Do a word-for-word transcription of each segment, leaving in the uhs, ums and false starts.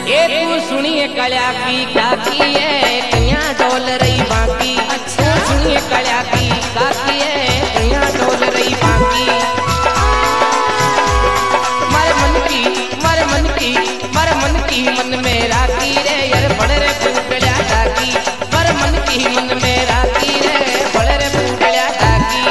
ये तू सुनिए कल्या की काकी है कन्या डोल रही बाकी। अच्छा सुनिए कल्या की काकी है कन्या डोल रही बाकी। मारे मन की मारे मन की मारे मन की मन में राखी रे यार बड़े रे फूटल्या काकी। मारे मन की मन में राखी रे बड़े रे फूटल्या काकी।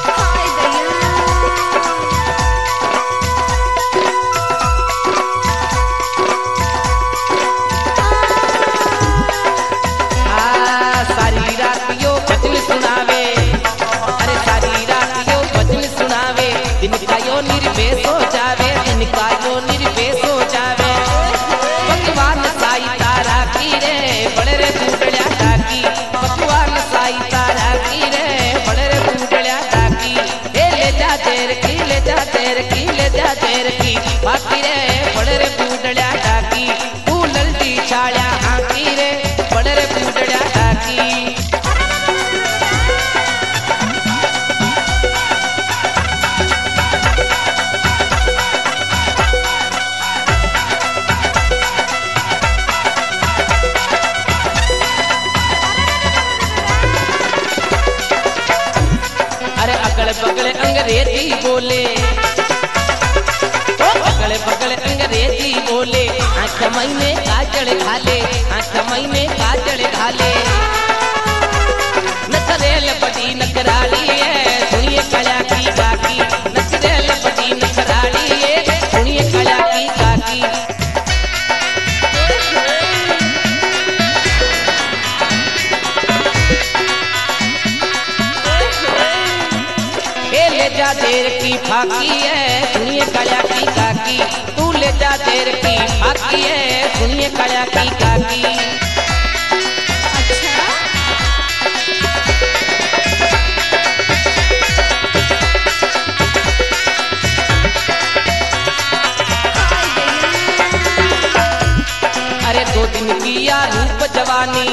निर्वेश हो जावे इनका जो निर्वेश हो जावे। भगवान साई तारा की रे बड़े रे फूटल्या काकी। भगवान साई तारा की रे बड़े रे फूटल्या काकी। ए ले जा तेर की ले जा तेर की ले जा तेर की बाकी रे बड़े रे फूटल्या काकी। तू ललटी छाया हाकी रे बड़े रे फूटल्या काकी। बगले अंग्रेजी बोले ओ बगले बगले अंग्रेजी बोले। आँख महीने काजल घाले आँख महीने काजल घाले। नखरेल बड़ी नखराली है सुनिए कल्या की काकी। नखरेल बड़ी नखराली है सुनिए कल्या की काकी। ले जा देर की फाकी है सुनिए कल्या की काकी। तू ले जा देर की फाकी है सुनिए कल्या की काकी। अच्छा अरे दो दिन की या रूप जवानी।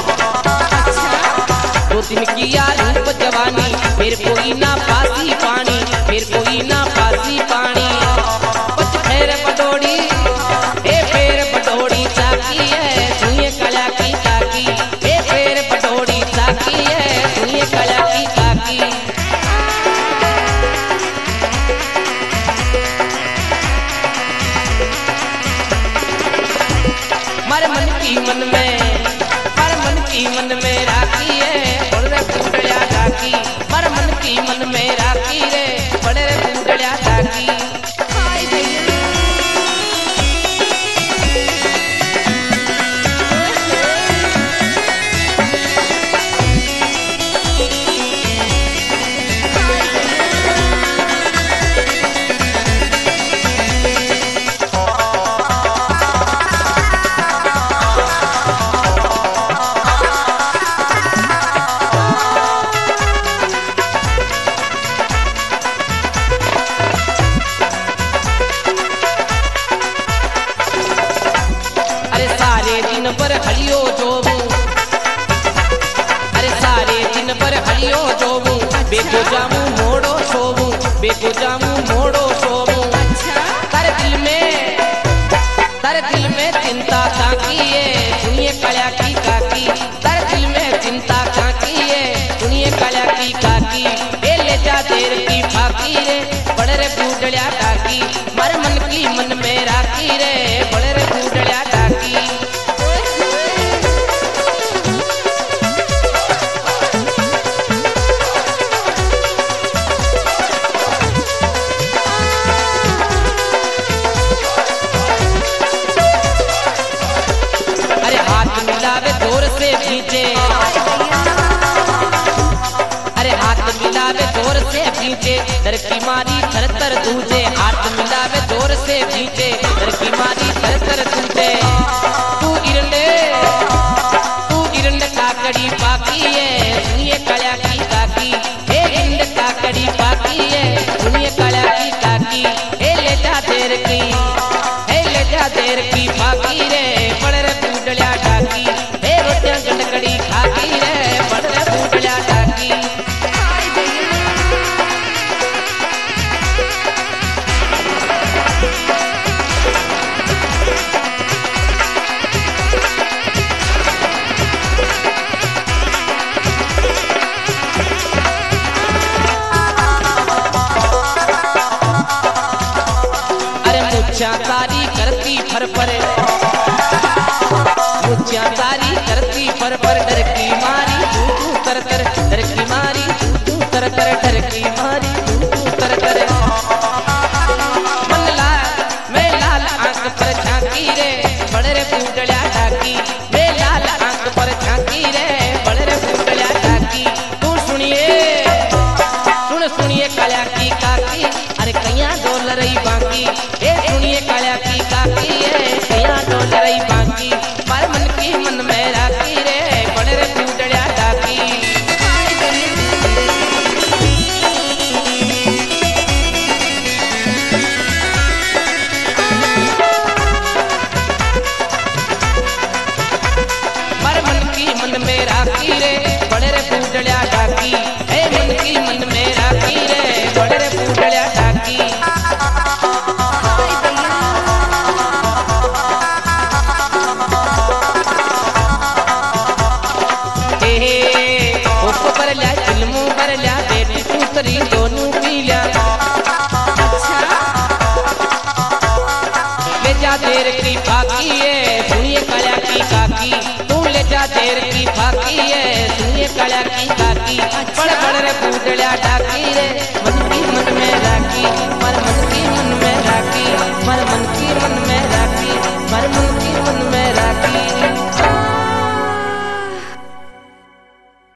दो दिन की या रूप जवानी फिर कोई ना पासी पानी फिर कोई ना पासी पानी। कुछ फेर पटोड़ी ए फेर पटोड़ी चाकी है सुनिए कल्या की काकी। ए फेर पटोड़ी चाकी है सुनिए कल्या की काकी। मारे मन की मन में मारे मन की मन में राखी है बड़े रे फूटल्या काकी। मारे मन की मन में राखी रे बड़े रे फूटल्या काकी। पर हलियो जोबू अरे सारे दिन पर हलियो जोबू। बेको जामू मोड़ो सोबू बेको जामू मोड़ो सोबू। तारे दिल में तारे दिल में चिंता काकी है सुनिए कल्या की काकी। तारे दिल में चिंता काकी है सुनिए कल्या की काकी। ए ले जा देर की फाकी रे बड़े रे फूटल्या काकी। मारे मन की मन में राखी रे बड़े रे फूटल्या काकी। जोर से खींचे अरे हाथ मिलावे जोर से खींचे। डर की मारी थर थर दूजे हाथ मिलावे जोर से खींचे। डर की मारी थर थर दूजे। तू इरंडे तू इरंड काकड़ी पाकी है सुनिए कल्या की काकी। हे इरंड काकड़ी पाकी है सुनिए कल्या की काकी। हे ले जा देर की हे ले जा देर की पाकी रे बड़े रे फूटल्या काकी। गंडकड़ी खाकी रे बड़े फूटल्या काकी। मुच्छा तारी करती फर पर, मुच्छा तारी करती फर पर, डर की मारी तू तू तर तर, डर की मारी तू तू तर तर, डर की मारी तू तू तर तर। मन लाल मैं लाल आंख पर झांकी रे, बड़े रे पूडल्या ढाकी, मैं लाल आंख पर झांकी रे, बड़े रे पूडल्या ढाकी। तू सुनिए सुन सुनिए काल्या की काकी, अरे कैया डोल रही बाकी, ए सुनिए काल्या की काकी, ए कैया डोल रही बाकी, मारे मन की मन में राखी रे, बड़े रे पूडल्या ढाकी। मारे मन की मन में राखी रे, बड़े रे पूडल्या ढाकी, ए मन की मन में राखी रे, बड़े रे पूडल्या ढाकी। भरल्या चिलमू भरल्या बेटी दूसरी दोनों पील्या, ले जा देर की फाकी है सुनिए काल्या की काकी, तू ले जा देर की फाकी है सुनिए काल्या की काकी।